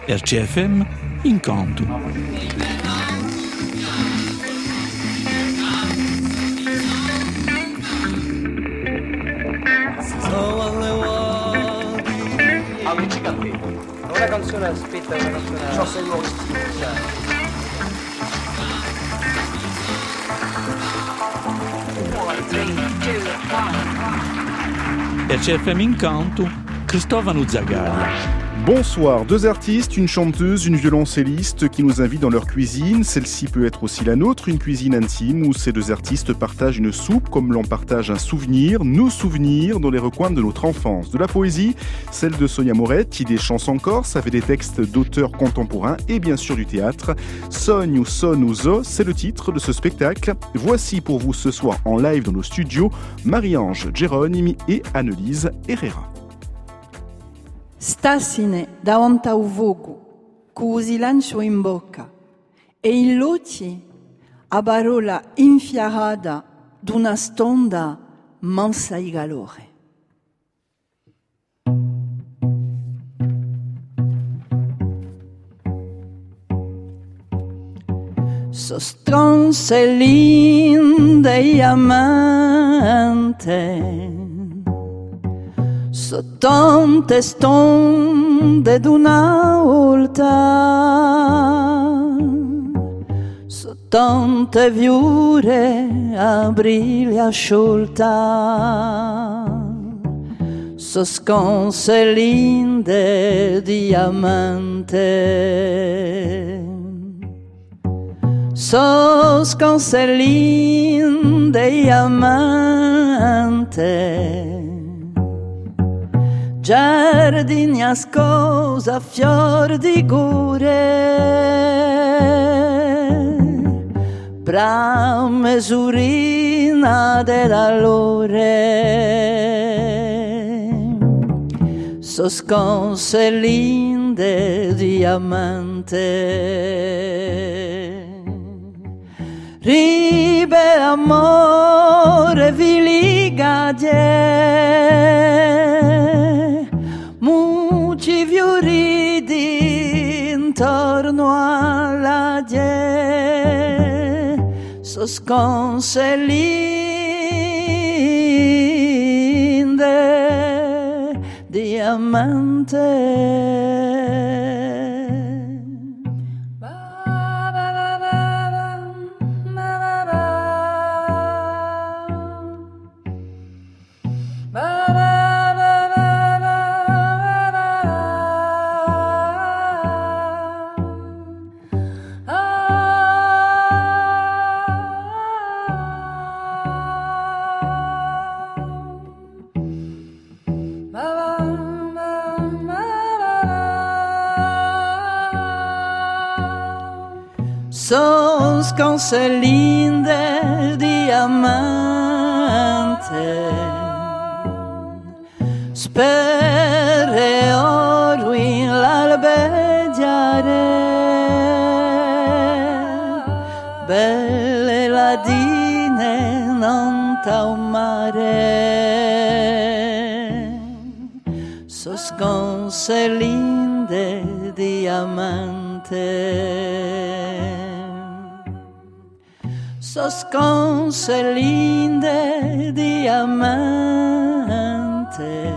RCFM Incanto. Amici Caffè. Una canzone aspetta, una canzone. Ciò sei nuovo. RCFM Incanto, Cristovano Zagalla. Bonsoir, deux artistes, une chanteuse, une violoncelliste qui nous invitent dans leur cuisine. Celle-ci peut être aussi la nôtre, une cuisine intime où ces deux artistes partagent une soupe comme l'on partage un souvenir, nos souvenirs dans les recoins de notre enfance. De la poésie, celle de Sonia Moretti, des chansons corses avec des textes d'auteurs contemporains et bien sûr du théâtre. Sogne ou Son ou Zo, c'est le titre de ce spectacle. Voici pour vous ce soir en live dans nos studios Marie-Ange Geronimi et Annelise Herrera. Stasine davanti a un fuoco, con silenzio in bocca, e in luci a parola infiarata d'una stonda mansa di calore. So stronze linde amante, so tante stonde d'una volta, so tante viure a briglia sciolta, so sconse linde diamante, so sconse linde diamante. Giardini ascosa, fior di cure, pra mesurina dell'allore, so sconse linde diamante. Ribe amore viligadie, muci fioriti intorno alla die, so sconse linde diamante. So sconse linde diamante, spere oro in l'albeggiare, belle ladine non taumare, so sconse linde diamante. So sconse linde diamante,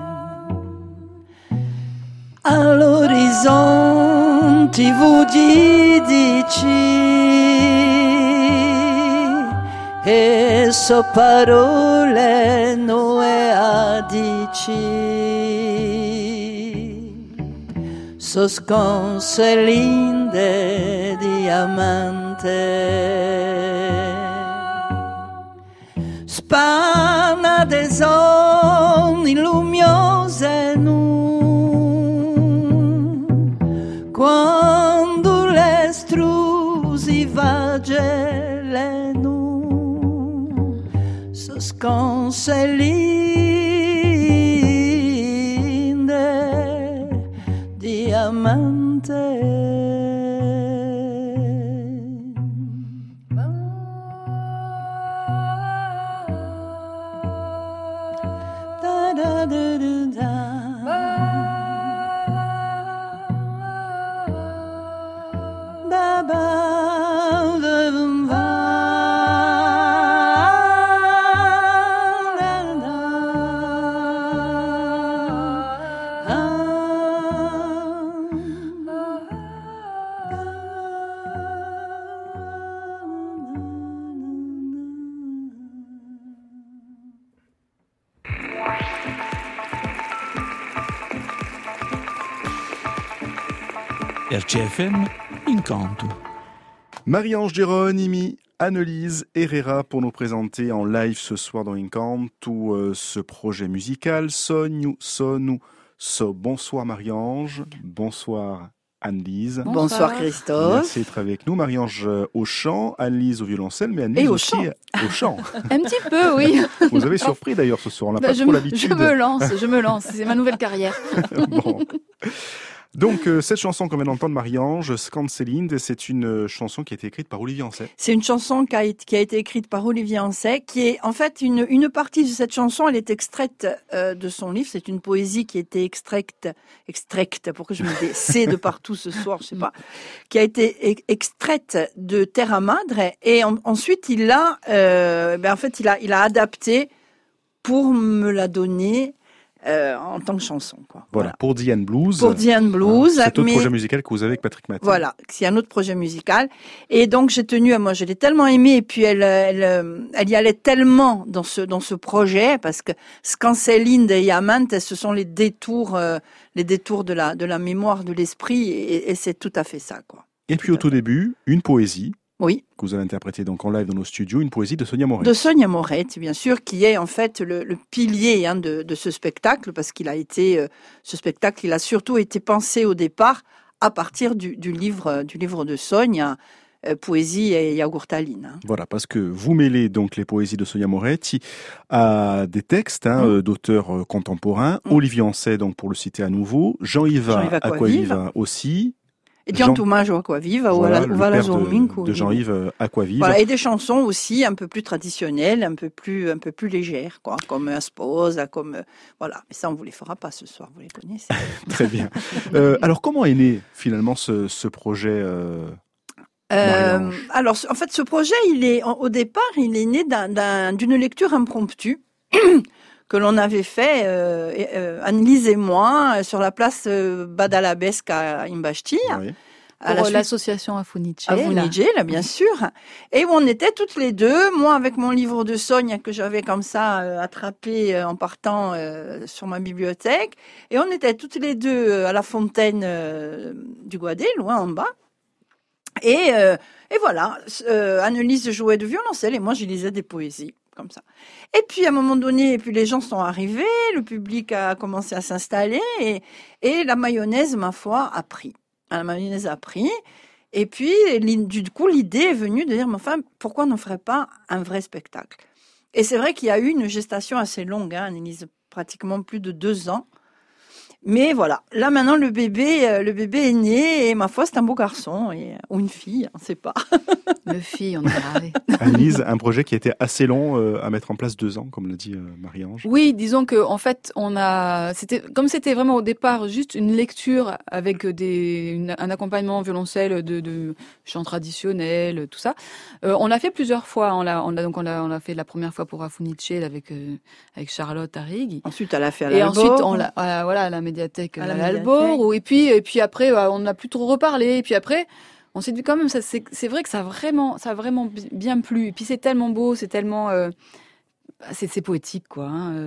all'orizzonte vugidici, e so parole noe adici, so sconse linde diamante. Spanna de sogni lumiose nu, quando le strusi vagelle nu, so sconse linde diamante. da da da da. RCFM Incanto. Marie-Ange Geronimi, Annelise Herrera pour nous présenter en live ce soir dans Incanto ce projet musical Sogno Sonu So. Bonsoir Marie-Ange, bonsoir Annelise. Bonsoir Christophe. Merci d'être avec nous. Marie-Ange au chant, Annelise au violoncelle, mais Annelise aussi au chant. Un petit peu, oui. Vous avez surpris d'ailleurs ce soir, on n'a pas trop l'habitude. Je me lance, c'est ma nouvelle carrière. Bon. Donc, cette chanson qu'on vient d'entendre, Marie-Ange, Scanselind, c'est une chanson qui a été écrite par Olivier Ansay. C'est une chanson qui a été écrite par Olivier Ansay, qui est en fait une partie de cette chanson, elle est extraite de son livre. C'est une poésie qui a été extraite, pourquoi je me dis c'est de partout ce soir, je sais pas, qui a été extraite de Terra Madre, et ensuite il a adapté pour me la donner. En tant que chanson, quoi. Voilà. Pour Diane Blues. Pour Diane Blues. C'est un autre projet musical que vous avez avec Patrick Mathé. Voilà, c'est un autre projet musical. Et donc j'ai tenu, moi je l'ai tellement aimée, et puis elle y allait tellement dans ce projet, parce que Scanselind et Yamant, ce sont les détours de la mémoire, de l'esprit, et c'est tout à fait ça, quoi. Et puis au tout début, une poésie. Oui. Que vous avez interprété donc en live dans nos studios, une poésie de Sonia Moret. De Sonia Moret, bien sûr, qui est en fait le pilier de ce spectacle, parce qu'il a été, ce spectacle, il a surtout été pensé au départ à partir du livre de Sonia, Poésie et Yaourtaline. Voilà, parce que vous mêlez donc les poésies de Sonia Moretti à des textes d'auteurs contemporains. Olivier Ansay, donc pour le citer à nouveau, Jean-Yves Acquaviva aussi. Et Jean Thomas Aquaviva, voilà, le père de Jean-Yves Acquaviva. Voilà, et des chansons aussi un peu plus traditionnelles, un peu plus légères, quoi, comme Sposa, voilà. Mais ça, on vous les fera pas ce soir, vous les connaissez. Très bien. Alors, comment est né finalement ce projet alors, en fait, ce projet, au départ, il est né d'une lecture impromptue. Que l'on avait fait, Annelise et moi, sur la place Badalabesca à Imbastia. Oui. Pour l'association Afunice. Afunice, là, bien sûr. Et où on était toutes les deux, moi avec mon livre de Sonia que j'avais comme ça attrapé en partant sur ma bibliothèque. Et on était toutes les deux à la fontaine du Guadé, loin en bas. Et voilà, Annelise jouait de violoncelle et moi je lisais des poésies. Comme ça. Et puis à un moment donné, les gens sont arrivés, le public a commencé à s'installer et la mayonnaise, ma foi, a pris. La mayonnaise a pris. Et puis du coup, l'idée est venue de dire, mais enfin, pourquoi on n'en ferait pas un vrai spectacle? Et c'est vrai qu'il y a eu une gestation assez longue, Annelise, pratiquement plus de 2 ans. Mais voilà, là maintenant le bébé est né et ma foi c'est un beau garçon ou une fille, on ne sait pas. Une fille, on est ravis. Annelise, un projet qui a été assez long à mettre en place, 2 ans, comme l'a dit Marie-Ange. Oui, disons que en fait c'était vraiment au départ juste une lecture avec un accompagnement violoncelle de chants traditionnels, tout ça. On l'a fait plusieurs fois. On l'a fait la première fois pour Afunice avec Charlotte Arrigui. Ensuite, elle l'a fait à l'Albor. Et ensuite, à la médiathèque à l'Albor. Et puis après, on n'a plus trop reparlé. Et puis après, on s'est dit quand même, c'est vrai que ça a vraiment bien plu. Et puis c'est tellement beau, c'est tellement, c'est poétique, quoi.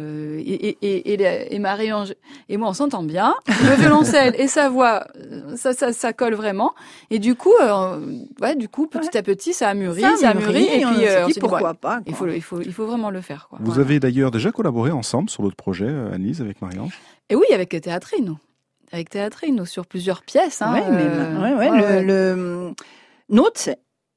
Et Marie-Ange et moi, on s'entend bien. Le violoncelle et sa voix, ça colle vraiment. Et du coup, petit à petit, ça a mûri. Et puis, on s'est dit pourquoi pas. Quoi. Il faut vraiment le faire, quoi. Vous avez d'ailleurs déjà collaboré ensemble sur d'autres projets, Annelise, avec Marie-Ange? Et oui, avec Teatrino. Sur plusieurs pièces. Le Note.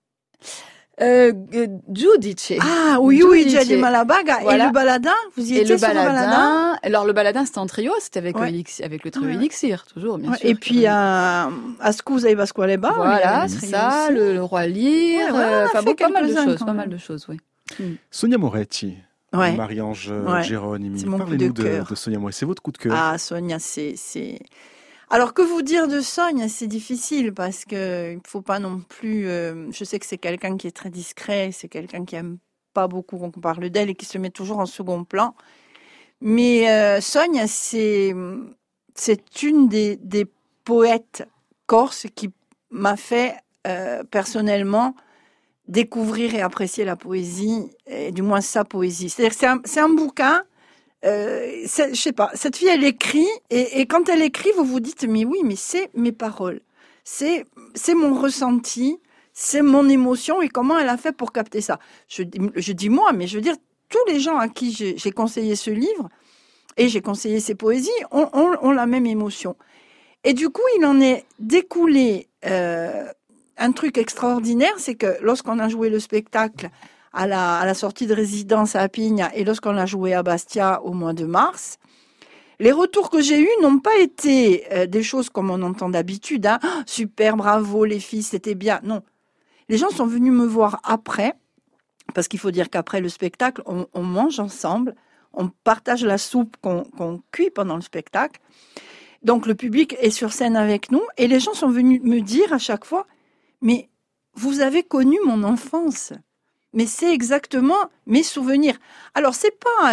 Giudice. Ah oui, Giudice di Malabaga. Voilà. Et le baladin, vous y étiez sur le baladin? Alors le baladin, c'était en trio, c'était avec le trio Elixir, toujours, bien sûr. Et puis à Scusa e Pasqualeba. Voilà, c'est ça, le Roi Lyre, pas mal de choses, oui. Sonia Moretti. Ouais. Marie-Ange Geronimi, parlez-nous de Sonia Moretti, c'est votre coup de cœur. Ah, Sonia, c'est... Alors, que vous dire de Sonia? C'est difficile parce que il faut pas non plus... je sais que c'est quelqu'un qui est très discret, c'est quelqu'un qui aime pas beaucoup qu'on parle d'elle et qui se met toujours en second plan. Mais Sonia, c'est une des poètes corses qui m'a fait personnellement découvrir et apprécier la poésie, et du moins sa poésie. C'est-à-dire que c'est un bouquin, je sais pas, cette fille elle écrit, et quand elle écrit, vous vous dites, mais oui, mais c'est mes paroles. c'est mon ressenti, c'est mon émotion et comment elle a fait pour capter ça. Je dis moi, mais je veux dire, tous les gens à qui j'ai conseillé ce livre et j'ai conseillé ses poésies ont la même émotion. Et du coup, il en est découlé un truc extraordinaire, c'est que lorsqu'on a joué le spectacle à la sortie de résidence à Apigna et lorsqu'on l'a joué à Bastia au mois de mars, les retours que j'ai eus n'ont pas été des choses comme on entend d'habitude. Hein. Oh, super, bravo les filles, c'était bien. Non. Les gens sont venus me voir après, parce qu'il faut dire qu'après le spectacle, on mange ensemble, on partage la soupe qu'on cuit pendant le spectacle. Donc le public est sur scène avec nous et les gens sont venus me dire à chaque fois, mais vous avez connu mon enfance, mais c'est exactement mes souvenirs. Alors c'est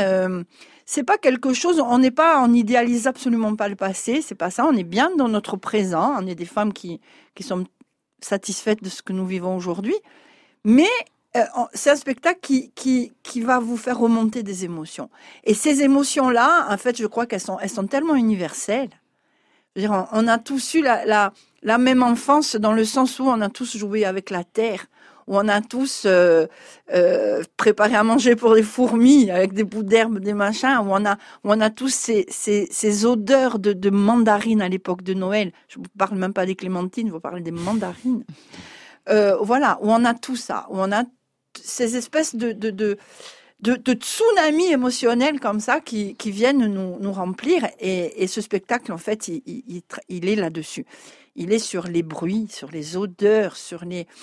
pas quelque chose, on n'idéalise absolument pas le passé, c'est pas ça, on est bien dans notre présent, on est des femmes qui sont satisfaites de ce que nous vivons aujourd'hui, mais c'est un spectacle qui va vous faire remonter des émotions. Et ces émotions-là, en fait, je crois elles sont tellement universelles. Je veux dire, on a tous eu la même enfance dans le sens où on a tous joué avec la terre, où on a tous préparé à manger pour les fourmis avec des bouts d'herbe, des machins, où on a tous ces odeurs de mandarines à l'époque de Noël. Je ne vous parle même pas des clémentines, je vous parle des mandarines. Voilà, où on a tout ça, où on a ces espèces de tsunamis émotionnels comme ça qui viennent nous remplir. Et ce spectacle, en fait, il est là-dessus. Il est sur les bruits, sur les odeurs, sur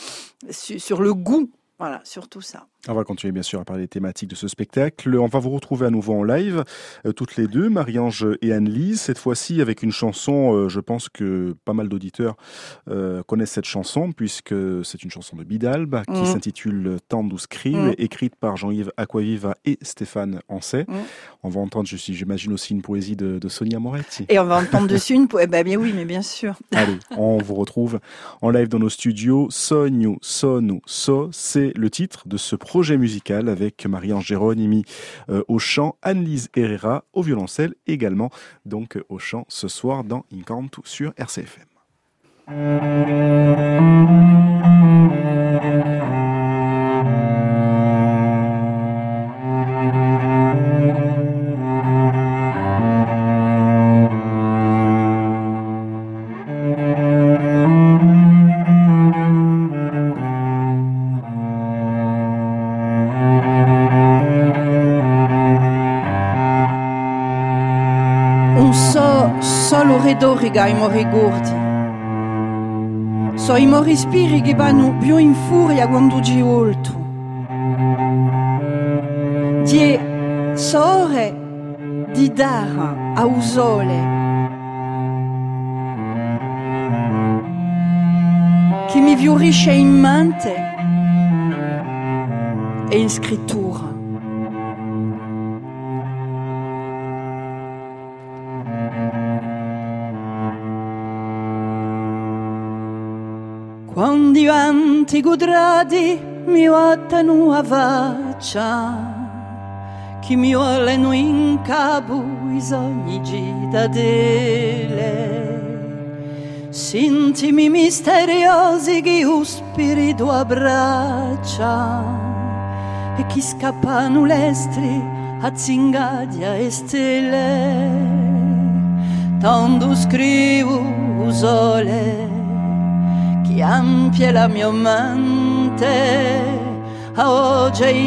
le goût. Voilà, sur tout ça. On va continuer bien sûr à parler des thématiques de ce spectacle. On va vous retrouver à nouveau en live, toutes les deux, Marie-Ange et Anne-Lise, cette fois-ci avec une chanson, je pense que pas mal d'auditeurs connaissent cette chanson, puisque c'est une chanson de Bidalbe qui s'intitule Tandus Scrive, écrite par Jean-Yves Acquaviva et Stéphane Ancet. On va entendre, j'imagine aussi une poésie de Sonia Moretti. Et on va entendre dessus une poésie, bien oui, mais bien sûr. Allez, on vous retrouve en live dans nos studios. Sogno, Sonu, So, c'est le titre de ce projet musical avec Marie-Ange Geronimi au chant, Anne-Lise Herrera au violoncelle également, donc au chant ce soir dans Incanto sur RCFM. Solo redoriga i mori gordi. So i mori spiri che vanno più in furia quando ci olto. Die sore di dara a usole. Che mi fiorisce in mente e in scrittura. Quando i vanti quadrati mi guardano a faccia, chi mi vogliono in capo i sogni cittadele, sentimi misteriosi che lo spirito abbraccia e chi scappano l'estri a zingadia e stelle, tanto scrivo sole che ampia la mia mente, a oggi i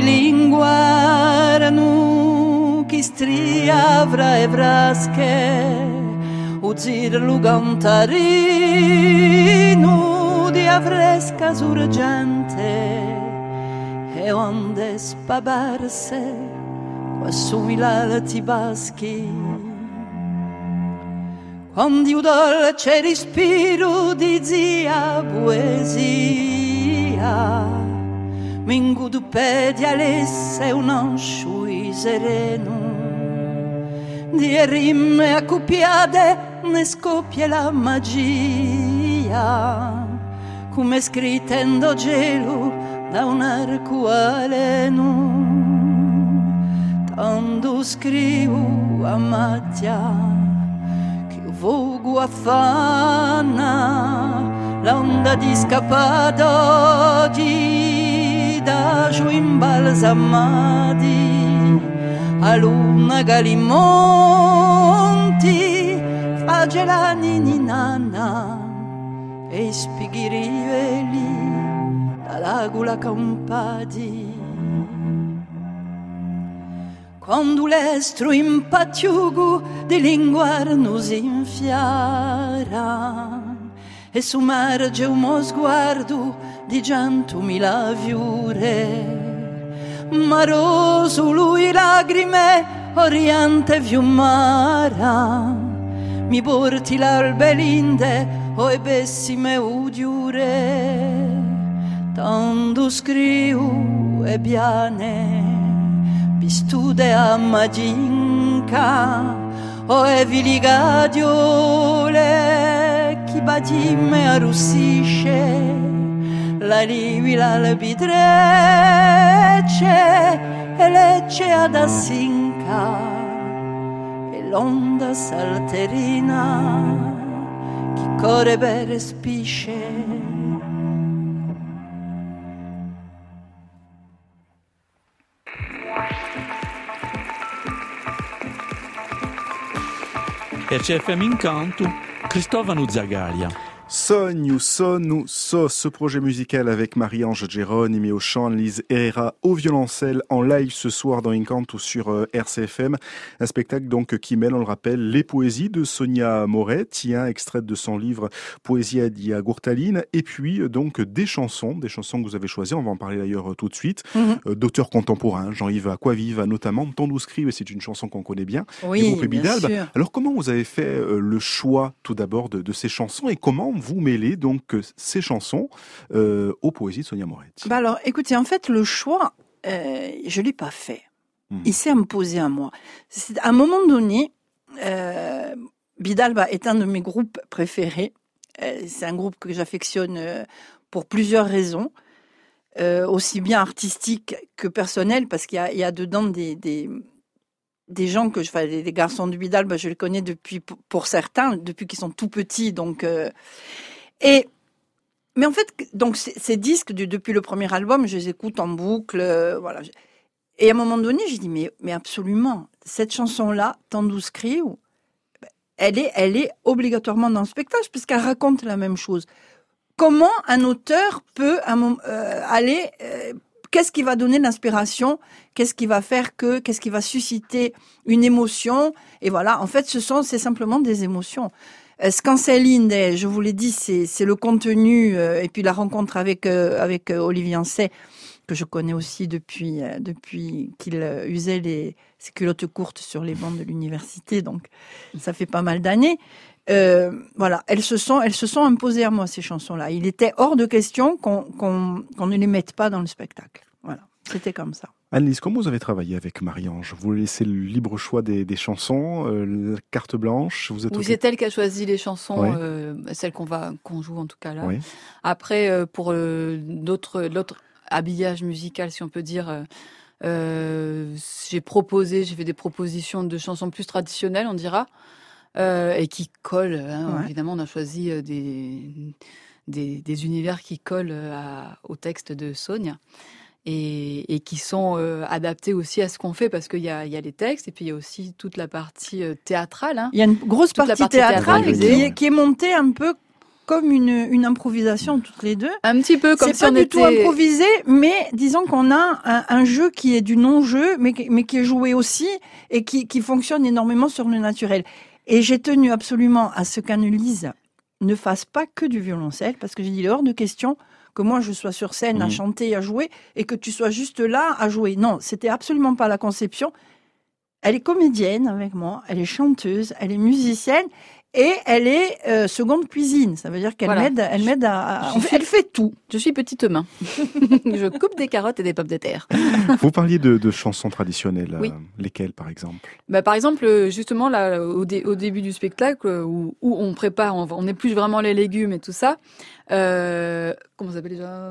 linguarano che stria fra e frasche, uzirlo cantarino di fresca sorgente, e onde spabarse qua sui lati baschi. Quando io dolce respiro di zia poesia, mi ingudo pedi alesse un osciui sereno, di rime accoppiate ne scoppia la magia, come scritta in do gelo da un arco aleno, tanto scrivo a Mattia. Vogo affanna l'onda di scappato di da giù imbalsamati a luna galimonti flagela ninana e spighi riveli dalla gula campati quando l'estro impatiugo di linguar nos infiara e su marge uno sguardo di centomila viure maroso lui lagrime oriente fiumara mi porti l'albelinde o e bessime udiure tanto scriu e piane bistude a maginca o e viligadiole chi badime arrossisce la livila albitrecce e lecce ad assinca e l'onda salterina chi corre per respisce. RCFM Incanto, Cristóvão Zagaria. Sonne, ce projet musical avec Marie-Ange Geronimi au chant, Lise Herrera au violoncelle en live ce soir dans Incanto sur RCFM. Un spectacle donc qui mêle, on le rappelle, les poésies de Sonia Moretti, extraites de son livre Poesia di Agurtaline, et puis donc des chansons que vous avez choisies, on va en parler d'ailleurs tout de suite, d'auteurs contemporains, Jean-Yves Aquaviva notamment, Tondo Scrive, c'est une chanson qu'on connaît bien, oui, du groupe Bidalbe. Alors comment vous avez fait le choix tout d'abord de ces chansons et comment vous mêlez donc ces chansons aux poésies de Sonia Moretti? Alors, écoutez, en fait, le choix, je l'ai pas fait. Il s'est imposé à moi. À un moment donné, Bidalbe est un de mes groupes préférés. C'est un groupe que j'affectionne pour plusieurs raisons, aussi bien artistiques que personnelles, parce qu'il y a dedans des gens des garçons de Bidalbe, je les connais depuis, pour certains, depuis qu'ils sont tout petits, donc, mais en fait, donc, ces disques, depuis le premier album, je les écoute en boucle, voilà. Et à un moment donné, j'ai dit, mais absolument, cette chanson-là, Tondo Scrive, elle est obligatoirement dans le spectacle, puisqu'elle raconte la même chose. Comment un auteur peut, aller, qu'est-ce qui va donner l'inspiration? Qu'est-ce qui va qu'est-ce qui va susciter une émotion? Et voilà, en fait, c'est simplement des émotions. Scancelinde, je vous l'ai dit, c'est le contenu, et puis la rencontre avec Olivier Ancet, que je connais aussi depuis qu'il usait ses culottes courtes sur les bancs de l'université, donc ça fait pas mal d'années. Voilà, elles se sont imposées à moi, ces chansons-là. Il était hors de question qu'on ne les mette pas dans le spectacle. Voilà, c'était comme ça. Anne-Lise, comment vous avez travaillé avec Marie-Ange? Vous laissez le libre choix des chansons, la carte blanche? C'est elle qui a choisi les chansons, celles qu'on joue en tout cas là. Oui. Après, pour l'autre habillage musical, si on peut dire, j'ai fait des propositions de chansons plus traditionnelles, on dira. Et qui collent. Évidemment, on a choisi des univers qui collent au texte de Sonia et qui sont adaptés aussi à ce qu'on fait, parce qu'il y a les textes et puis il y a aussi toute la partie théâtrale. Il y a une grosse partie théâtrale qui est montée un peu comme une improvisation toutes les deux. Un petit peu comme si on était... C'est pas du tout improvisé, mais disons qu'on a un jeu qui est du non-jeu, mais qui est joué aussi et qui fonctionne énormément sur le naturel. Et j'ai tenu absolument à ce qu'Anne-Lise ne fasse pas que du violoncelle, parce que j'ai dit, il est hors de question que moi je sois sur scène à chanter, à jouer, et que tu sois juste là à jouer. Non, c'était absolument pas la conception. Elle est comédienne avec moi, elle est chanteuse, elle est musicienne, et elle est seconde cuisine. Ça veut dire qu'elle m'aide elle fait tout. Je suis petite main. Je coupe des carottes et des pommes de terre. Vous parliez de chansons traditionnelles. Oui. Lesquelles, par exemple? Par exemple, justement, là, au début du spectacle, où on prépare, on épluche vraiment les légumes et tout ça. Comment ça s'appelle déjà?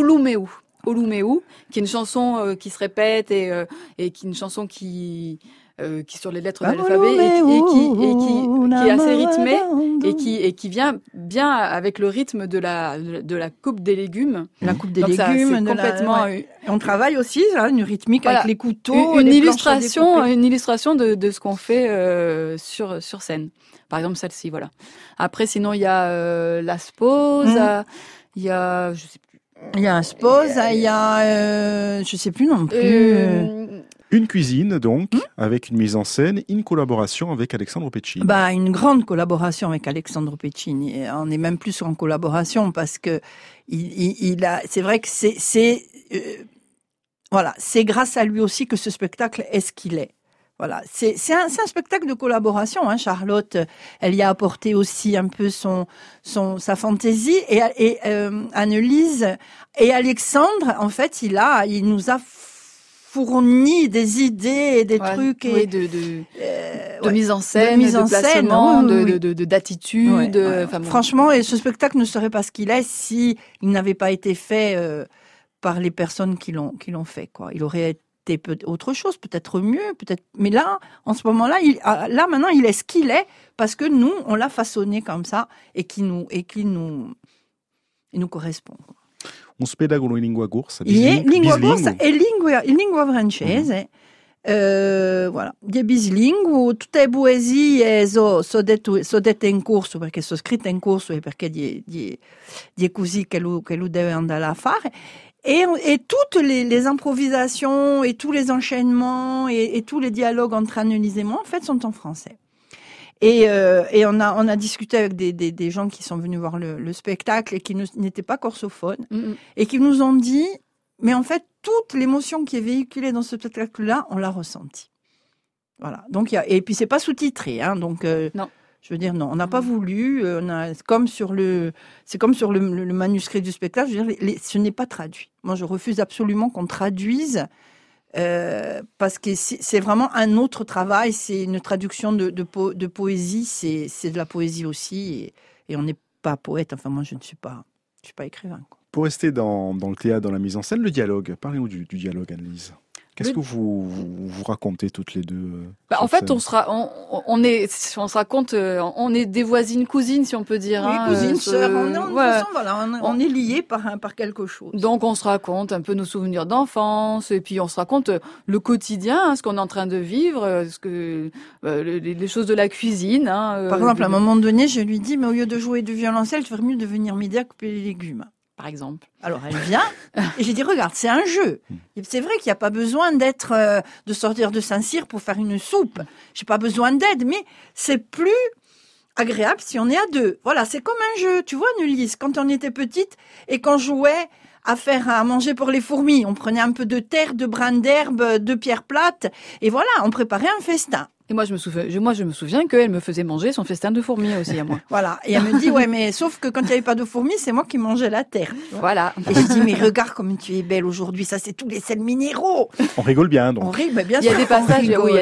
Oluméu, qui est une chanson qui se répète et qui est une chanson qui qui sur les lettres de l'alphabet et qui est assez rythmé et qui vient bien avec le rythme de la coupe des légumes. La coupe des Donc légumes. ça, c'est complètement. On travaille aussi une rythmique Voilà. avec les couteaux. Une les illustration de ce qu'on fait sur scène. Par exemple celle-ci, voilà. Après, sinon il y a la spose, il y a je sais plus. Il y a un spose, il y a je sais plus non plus. Une cuisine, donc, avec une mise en scène, une collaboration avec Alexandre Pecini. Une grande collaboration avec Alexandre Pecini. On est même plus en collaboration parce que c'est vrai que c'est grâce à lui aussi que ce spectacle est ce qu'il est. Voilà, c'est un spectacle de collaboration. Charlotte, elle y a apporté aussi un peu sa fantaisie et Annelise et Alexandre, en fait, il nous a fourni des idées et des trucs de mise en scène, de placement, d'attitude. Franchement, et ce spectacle ne serait pas ce qu'il est si il n'avait pas été fait par les personnes qui l'ont fait, quoi. Il aurait été autre chose, peut-être mieux, peut-être. Mais là, en ce moment-là, maintenant, il est ce qu'il est parce que nous, on l'a façonné comme ça et qui nous correspond. Un spettacolo in lingua corsa, lingua corsa e lingua francese. Voilà, di bislingue, tutte le poesie sono dette in corso perché sono scritte in corso e perché è così che lui deve andare a fare. Et toutes les improvisations et tous les enchaînements et tous les dialogues entre Annelise et moi, en fait, sont en français. Et on a discuté avec des gens qui sont venus voir le spectacle et qui n'étaient pas corsophones et qui nous ont dit, mais en fait, toute l'émotion qui est véhiculée dans ce spectacle-là, on l'a ressentie. Voilà. Donc et puis c'est pas sous-titré, donc non. Je veux dire non, on n'a pas voulu. C'est comme sur le manuscrit du spectacle. Je veux dire, ce n'est pas traduit. Moi, je refuse absolument qu'on traduise. Parce que c'est vraiment un autre travail, c'est une traduction de poésie, c'est de la poésie aussi, et on n'est pas poète, enfin moi je ne suis pas écrivain, quoi. Pour rester dans le théâtre, dans la mise en scène, le dialogue, parlez-nous du dialogue, Annelise. Qu'est-ce que vous racontez toutes les deux en fait, on se raconte, on est des voisines cousines, si on peut dire. Oui, cousines, sœurs, on est liés par quelque chose. Donc, on se raconte un peu nos souvenirs d'enfance, et puis on se raconte le quotidien, ce qu'on est en train de vivre, les choses de la cuisine. Par exemple, à un moment donné, je lui dis, mais au lieu de jouer du violoncelle, tu ferais mieux de venir m'aider à couper les légumes. Par exemple. Alors elle vient et j'ai dit regarde, c'est un jeu. Et c'est vrai qu'il n'y a pas besoin de sortir de Saint-Cyr pour faire une soupe. J'ai pas besoin d'aide, mais c'est plus agréable si on est à deux. Voilà, c'est comme un jeu. Tu vois, Annelise, quand on était petite et qu'on jouait à manger pour les fourmis, on prenait un peu de terre, de brins d'herbe, de pierres plates et voilà, on préparait un festin. Et moi, je me souviens qu'elle me faisait manger son festin de fourmis aussi à moi. Voilà. Et elle me dit, ouais, mais sauf que quand il n'y avait pas de fourmis, c'est moi qui mangeais la terre. Voilà. Et je dis, mais regarde comme tu es belle aujourd'hui. Ça, c'est tous les sels minéraux. On rigole bien, donc. On rigole, bien sûr. Il y a des passages,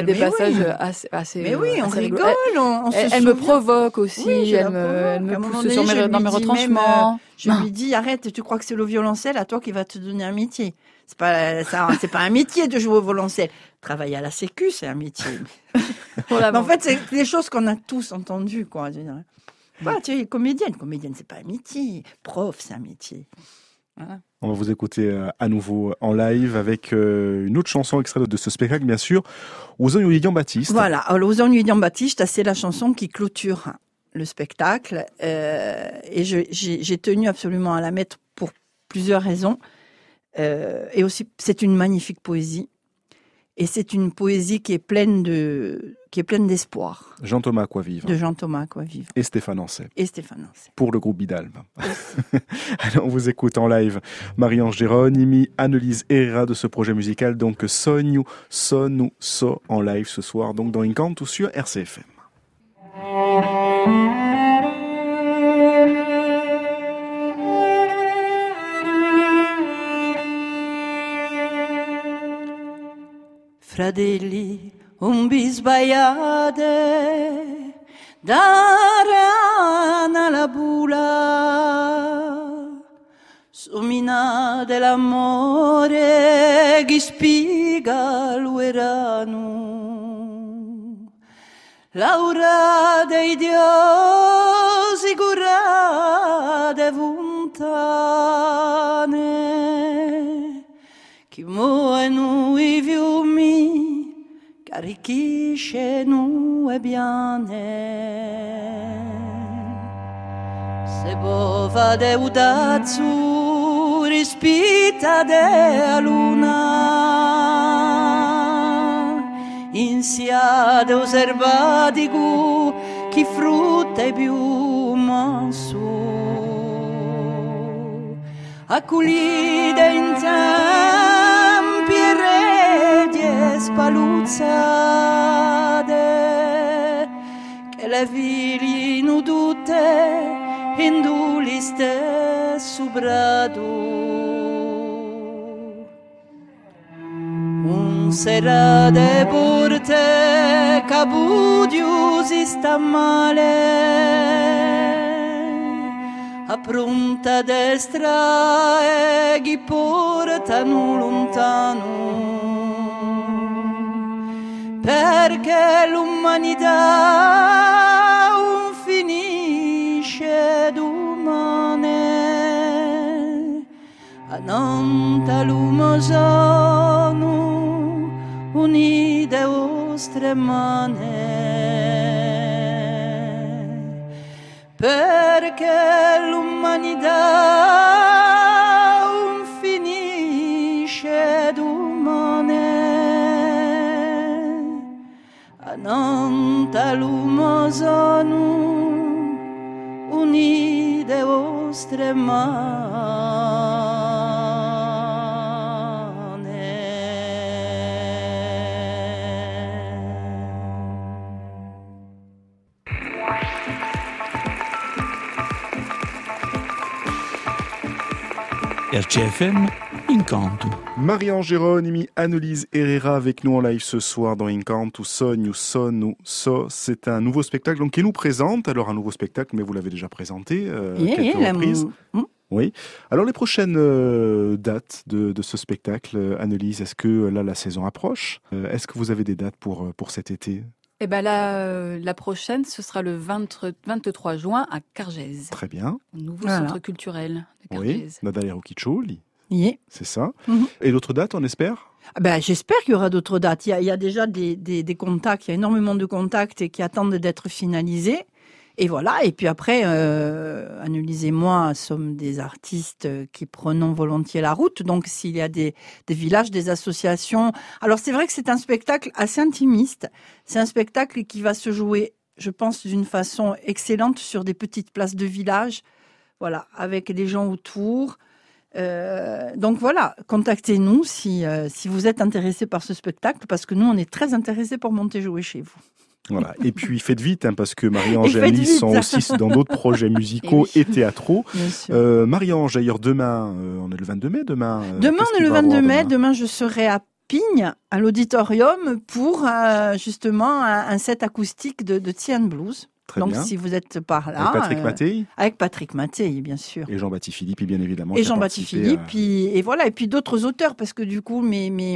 assez. Mais oui, on rigole. Elle me provoque aussi. Oui, elle me pousse dans mes retranchements. Je lui dis, arrête, tu crois que c'est le violoncelle à toi qui va te donner un métier. C'est pas un métier de jouer au violoncelle. Travailler à la Sécu, c'est un métier. En fait, c'est des choses qu'on a tous entendues, quoi. Voilà, tu es comédienne, c'est pas un métier. Prof, c'est un métier. Voilà. On va vous écouter à nouveau en live avec une autre chanson extraite de ce spectacle, bien sûr, Aux Oignons Baptiste. Voilà, Aux Oignons Baptiste, c'est la chanson qui clôture le spectacle. Et j'ai tenu absolument à la mettre pour plusieurs raisons. Et aussi, c'est une magnifique poésie. Et c'est une poésie qui est pleine d'espoir. Jean-Thomas Coivive. De Jean-Thomas Coivive. Et Stéphane Ancet. Pour le groupe Bidalbe. Alors, on vous écoute en live Marie-Ange Géronimi, Annelise Herrera de ce projet musical, donc Sogno, Sonu, So, en live ce soir, donc dans Incanto sur RCFM. Fratelli, un bisbaiade, darana la bula, somina dell'amore che spiega il verano. Laura dei diosi curate lontane, chi muove noi fiumi, caricchisce noi piane. Se bova de udazzu rispita de luna, insiade osservaticu chi frutta e più mansu, acculide in tempi e redie spaluzzate, che le figli nudute induliste subradu. Un sera de porte capudius sta male, a pronta destra e chi portano lontano, perché l'umanità un finisce d'umane, a nanta l'umosano unite vostre mani, perché l'umanità un finisce d'umane, a nanta l'umosano unite vostre mani. RCFM Incanto. Marie-Ange Geronimi, Annelise Herrera avec nous en live ce soir dans Incanto, Sogno, Sonno, So. C'est un nouveau spectacle donc, qui nous présente. Alors un nouveau spectacle, mais vous l'avez déjà présenté quelques reprises. Oui. Alors les prochaines dates de ce spectacle, Annelise, est-ce que là la saison approche? Est-ce que vous avez des dates pour cet été? Eh ben la prochaine, ce sera le 23 juin à Cargèse. Très bien. Au nouveau centre culturel de Cargèse. Oui, Nadalero Kiccioli. Yeah. C'est ça. Et d'autres dates, on espère? J'espère qu'il y aura d'autres dates. Il y a déjà des contacts, il y a énormément de contacts qui attendent d'être finalisés. Et voilà, et puis après, Annelise et moi sommes des artistes qui prenons volontiers la route. Donc s'il y a des villages, des associations... Alors c'est vrai que c'est un spectacle assez intimiste. C'est un spectacle qui va se jouer, je pense, d'une façon excellente sur des petites places de village. Voilà, avec les gens autour. Donc voilà, contactez-nous si vous êtes intéressés par ce spectacle, parce que nous, on est très intéressés pour monter jouer chez vous. Voilà. Et puis faites vite, parce que Marie-Ange et Annelise sont aussi dans d'autres projets musicaux et théâtraux. Marie-Ange, d'ailleurs, demain, on est le 22 mai, demain on est le 22 mai, demain je serai à Pigne, à l'auditorium, pour justement un set acoustique de Tian Blues. Très Donc bien. Si vous êtes par là... Avec Patrick Mattei. Avec Patrick Mattei, bien sûr. Et Jean-Baptiste Philippe, bien évidemment. Et Jean-Baptiste Philippe, et voilà, et puis d'autres auteurs, parce que du coup,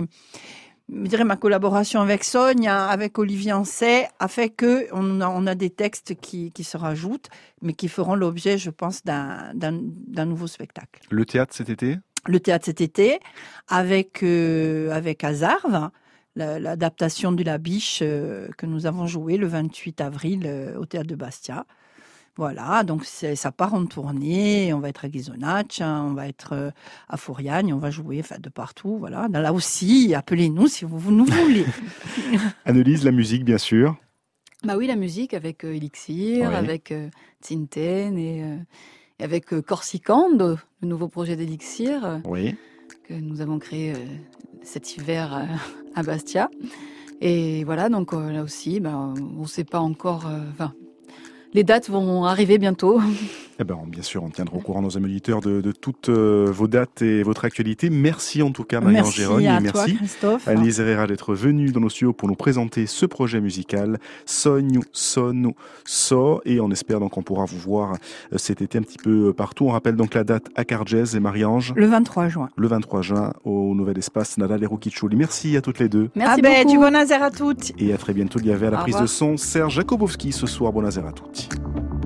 je dirais ma collaboration avec Sonia, avec Olivier Ancet, a fait que on a des textes qui se rajoutent, mais qui feront l'objet, je pense, d'un nouveau spectacle. Le théâtre cet été? Le théâtre cet été, avec Azarve, l'adaptation de La Biche que nous avons joué le 28 avril au théâtre de Bastia. Voilà, donc ça part en tournée, on va être à Ghisonaccia, on va être à Fouriagne, on va jouer de partout, voilà. Là aussi, appelez-nous si vous nous voulez. Annelise, la musique, bien sûr. Bah oui, la musique avec Elixir, Oui. avec Tinten et avec Corsicando, le nouveau projet d'Elixir Oui. que nous avons créé cet hiver à Bastia. Et voilà, donc là aussi, on ne sait pas encore... les dates vont arriver bientôt. Eh ben, bien sûr, on tiendra au courant nos amis auditeurs de toutes vos dates et votre actualité. Merci en tout cas, Marie-Ange Gérogne. Merci et à toi, Christophe. Annelise Herrera d'être venue dans nos studios pour nous présenter ce projet musical, Sonho, Sono, So. Et on espère donc qu'on pourra vous voir cet été un petit peu partout. On rappelle donc la date à Cargès et Marie-Ange. Le 23 juin. Le 23 juin au Nouvel Espace Nadal et Rukichuli. Merci à toutes les deux. Merci beaucoup. Buon Nazer à toutes. Et à très bientôt. Il y avait à la Au prise revoir. de son Serge Jakobowski ce soir. Bon Nazer à toutes.